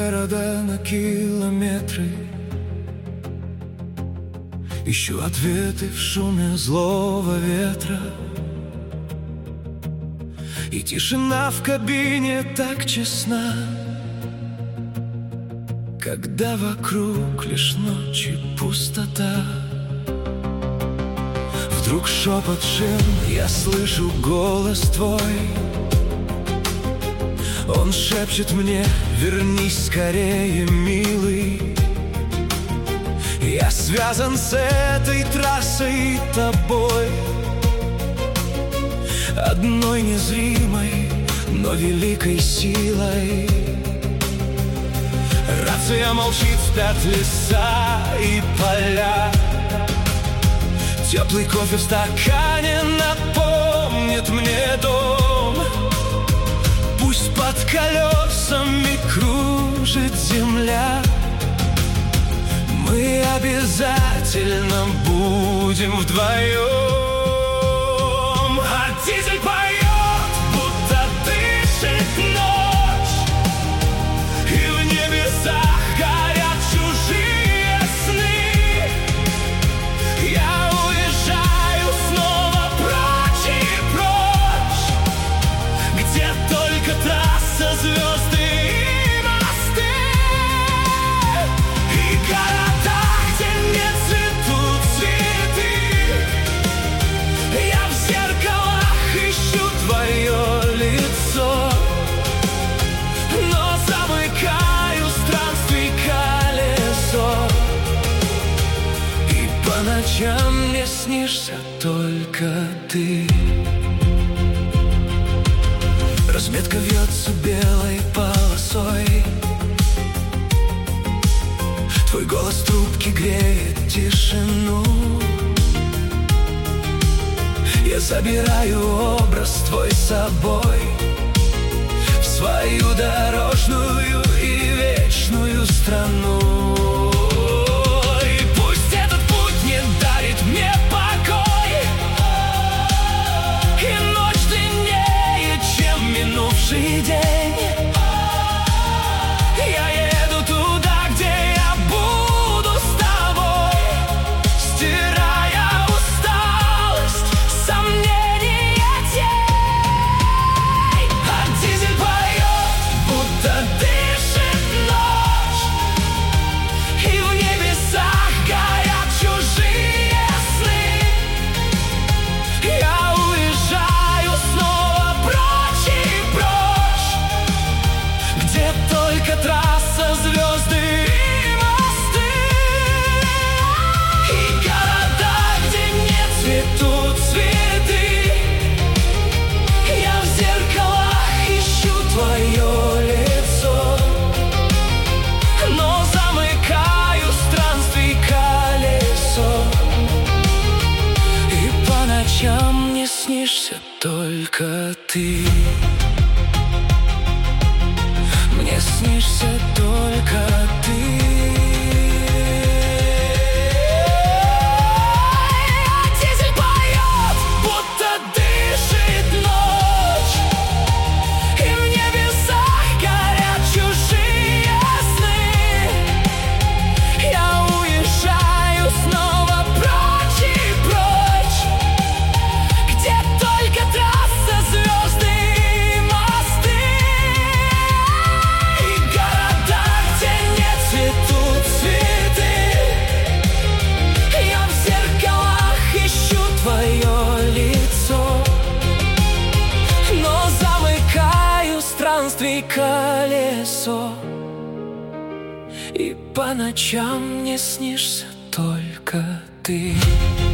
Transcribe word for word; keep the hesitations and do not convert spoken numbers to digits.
города на километры. Ищу ответы в шуме злого ветра. И тишина в кабине так честна, когда вокруг лишь ночь и пустота. Вдруг шепот шин, я слышу голос твой. Он шепчет мне: вернись скорее, милый. Я связан с этой трассой и тобой, одной незримой, но великой силой. Рация молчит, спят леса и поля. Теплый кофе в стакане напомнит мне дом. Пусть под колесами кружит земля, мы обязательно будем вдвоем. А дизель поет, будто дышит ночь, и в небесах горят чужие сны. Я уезжаю снова прочь и прочь, где только трасса, звезды и мосты. И города, где не цветут цветы. Я в зеркалах ищу твое лицо, но замыкаю странствий колесо. И по ночам мне снишься только ты. Разметка вьется белой полосой. Твой голос в трубке греет тишину. Я забираю образ твой с собой в свою дорожную и вечную страну. И пусть этот путь не дарит мне покой, и ночь длиннее, чем минувший день. Я еду туда, где я буду с тобой, стирая усталость, сомнения, тень. А дизель поет, будто дышит ночь, и в небесах горят чужие сны. Я уезжаю снова прочь и прочь, где только трасса, звезды и мосты. И города, где не цветут цветы. Я в зеркалах ищу твое лицо, но замыкаю странствий колесо. И по ночам мне снишься только ты. Мне снишься только ты. А дизель поет, будто дышит ночь, и в небесах горят чужие сны. Я уезжаю снова прочь и прочь, где только трасса, звезды и мосты. И города, где не цветут цветы. Я в зеркалах ищу твое лицо, но замыкаю странствий колесо. И по ночам мне снишься только ты.